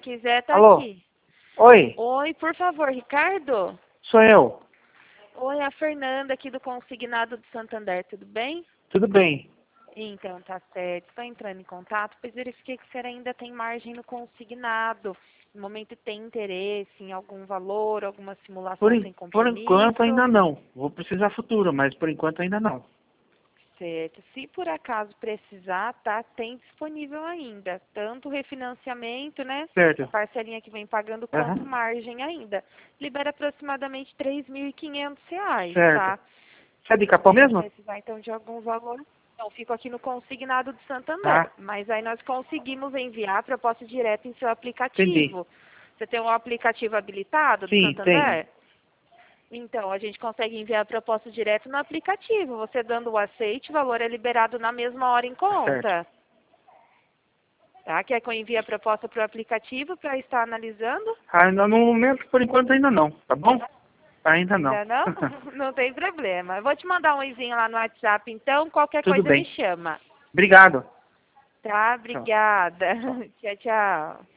quiser, tá Alô? aqui. Oi, Oi, por favor, Ricardo? sou eu. Oi, a Fernanda aqui do Consignado do Santander, tudo bem? Tudo bem? Então, tá certo. Estou entrando em contato, pois verifiquei que você ainda tem margem no consignado. No momento tem interesse em algum valor, alguma simulação sem Por enquanto compromisso? ainda não. Vou precisar futuro, mas por enquanto ainda não. Certo. Se por acaso precisar, tá? Tem disponível ainda. Tanto refinanciamento, né? Certo. Parcelinha que vem pagando, Aham. quanto margem ainda. Libera aproximadamente R$ 3.500, Certo. tá? Você é de Capão Se mesmo? precisar, então, de algum valor. Não, fico aqui no consignado do Santander. Tá. Mas aí nós conseguimos enviar a proposta direta em seu Entendi. aplicativo. Você tem um aplicativo habilitado do Sim, tenho. Santander? Então, a gente consegue enviar a proposta direto no aplicativo. Você dando o aceite, o valor é liberado na mesma hora em Certo. conta. Tá? Quer que eu envie a proposta para o aplicativo para estar analisando? Ainda no momento, por enquanto ainda não, tá bom? Ainda não. Ainda não? Não tem problema. Eu vou te mandar um oizinho lá no WhatsApp, então. Qualquer Tudo coisa me bem. chama. Obrigado. Tá? Tchau. Obrigada. Tchau. Tchau, tchau.